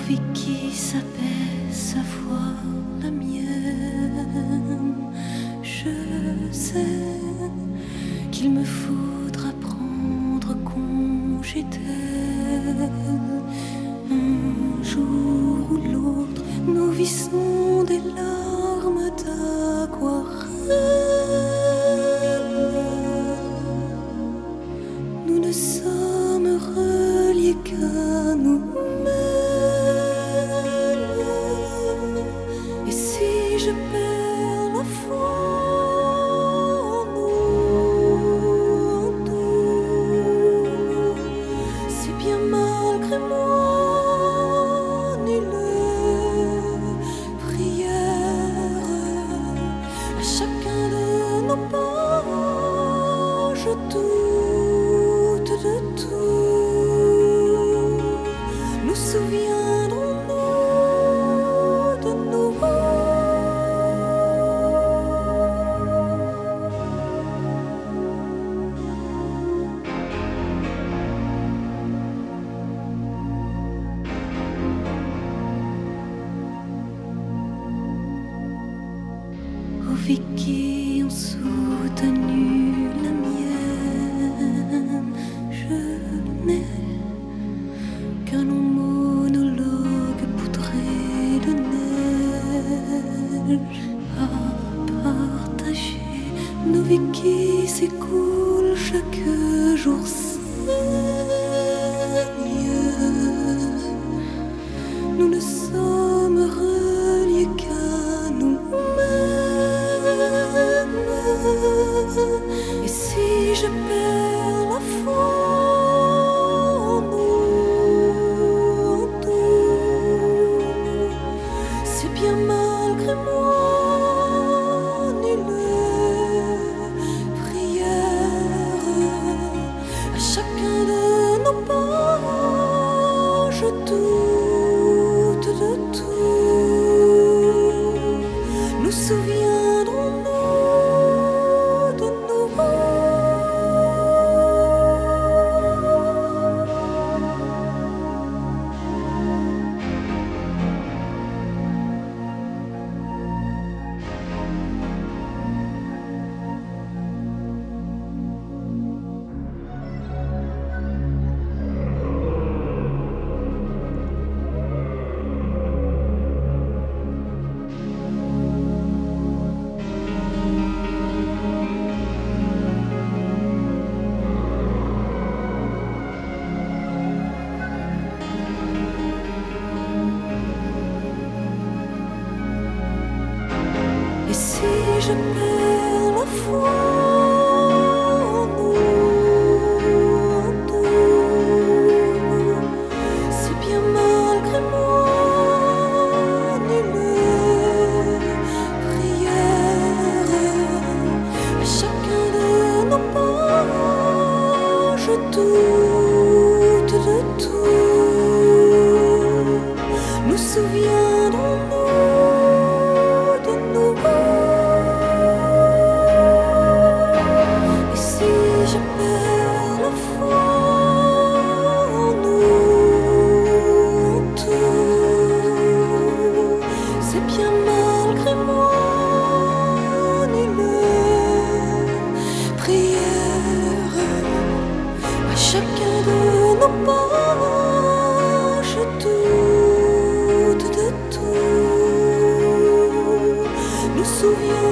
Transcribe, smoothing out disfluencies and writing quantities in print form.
Vicky s'apaise sa voix, la mienne. Je sais qu'il me faudra prendre congé d'elle. Un jour ou l'autre, nos vies sont des larmes d'aquarelle. Nous ne sommes reliés qu'à nous-mêmes. Et si je perds la foi en nous, c'est bien malgré moi. Nulle prière à chacun de nos pas. Je doute de tout. Nous souviendrons-nous de nous? Oh Vicky, ont soutenu la mienne. Je n'ai qu'un long monologue poudré de neige à partager. Nos Vicky s'écoulent chaque jour saigne. Nous ne sommes reliés qu'à nous-mêmes. Et si je perds la foi en nous, c'est bien malgré moi. Nulle prière à chacun de nos pas. Je doute de tout. Nous souviendrons-nous de nous? Et si je perds la foi en nous, c'est bien malgré moi. Nulle prière à chacun de nos pas. Je doute de tout. Nous souviendrons-nous de nous? Et si je perds la foi en nous, c'est bien malgré moi. Nulle prière à chacun de nos pas. Je doute de tout. Nous souviens